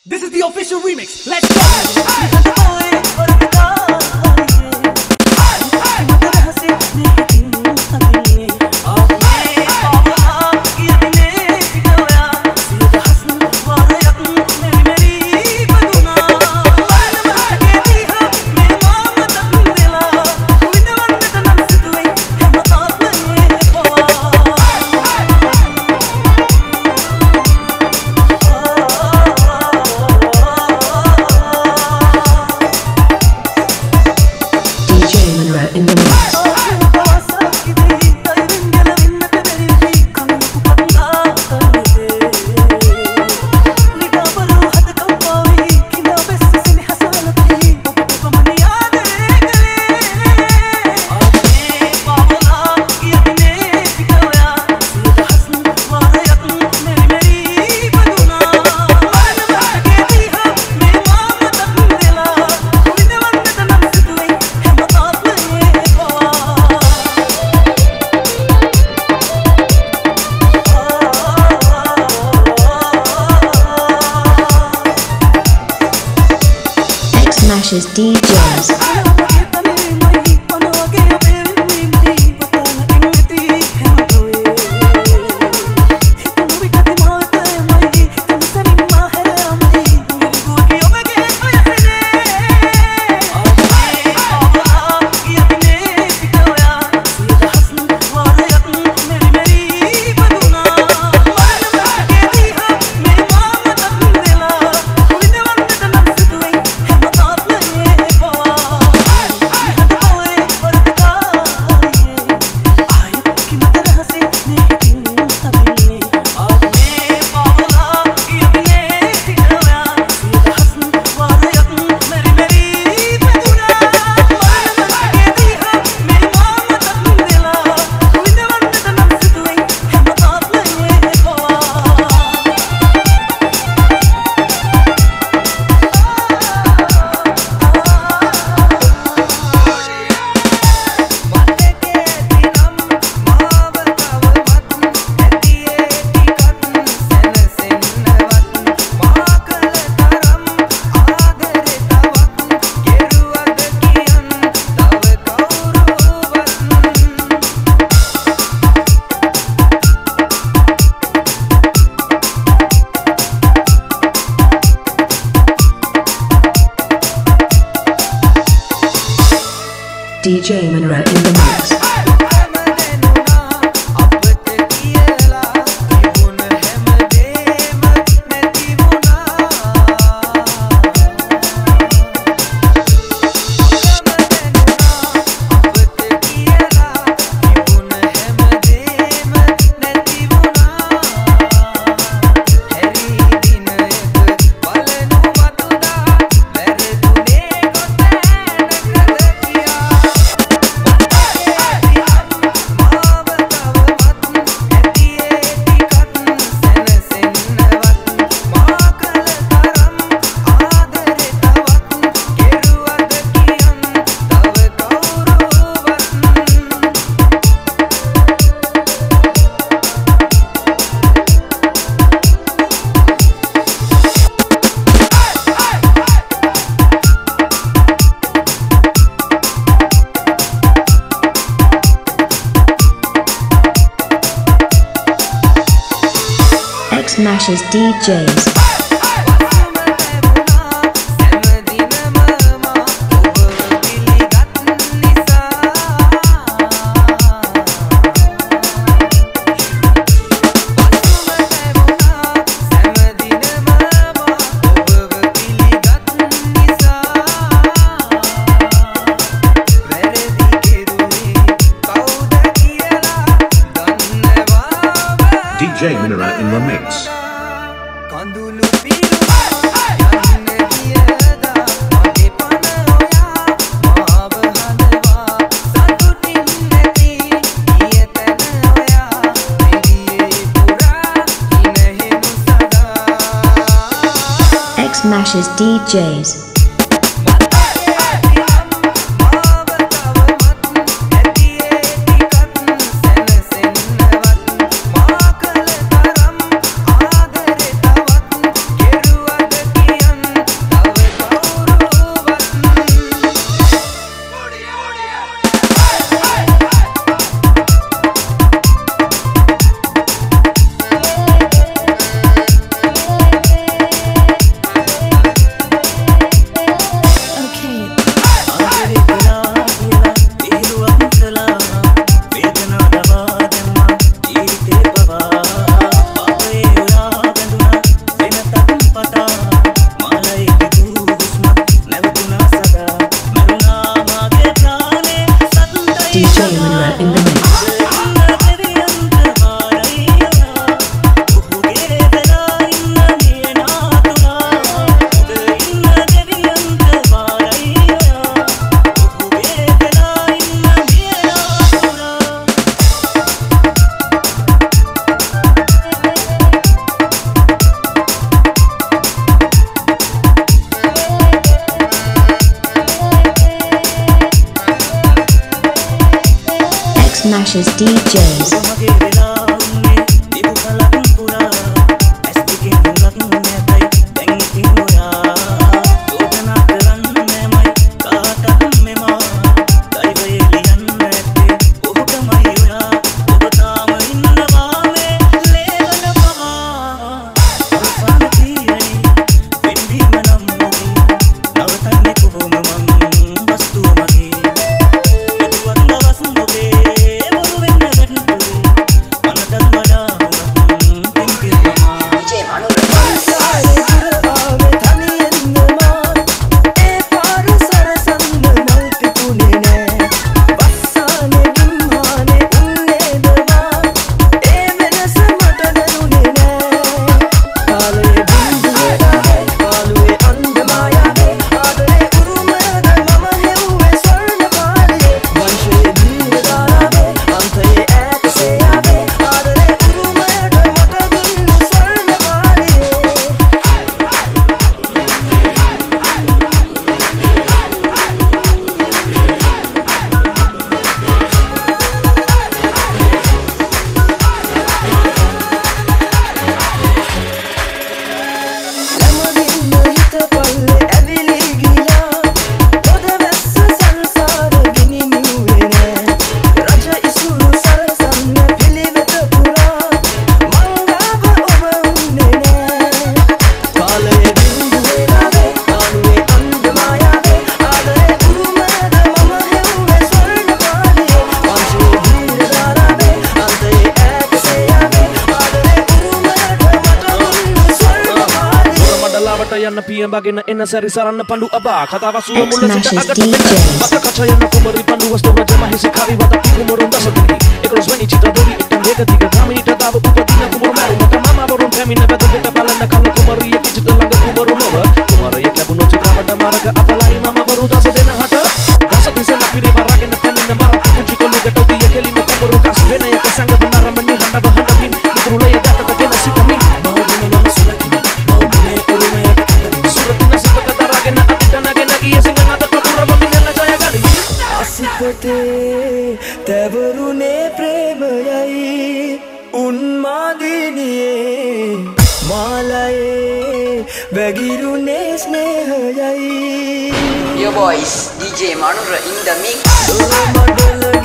This is the official remix. Let's go! Smashes DJs. DJ Manra in the mix. Smashes DJs. DJ Minera in the mix. X Smashes DJs. Smashes DJs. යන්න පියඹගෙන එන සැරි සරන්න පඬු අබා කතාව සුව මුල සිට X-Mashes අගට DJs. මත කච යන කුමරි පඬු වස්තව ජමහිසි කාරි වද කුමරුන් දසතුනි එකලොස් වෙනි චිත දොරි ඉතින් දෙක දිග ගාමිනිට දාව උපදින කුමරු මරු මත මම වරුන් පැමිණ වැද දෙක බලන්න කන කුමරිය කිචිත ළඟ කුමරු නොව කුමරිය ලැබුණු චිත්‍රපට මාර්ග අපලයි මම වරු දස දෙන හට දස දිසන පිරි වරගෙන පැමිණ මර කුචි කොල්ලකට දිය කෙලිම කුමරු කස් වෙන එක සංග නරමනි හඬ හඬමින් ඉතුරුලය දතක දෙන සිතමින් මෞගුණ මම සුලකින මෞගුණේ උරුමය අසිතේ තැවරුනේ ප්‍රේමයයි උන්මාදිනියේ මාලයේ වැගිරුනේ ස්නේහයයි. Yo boys, DJ Manura in the mix.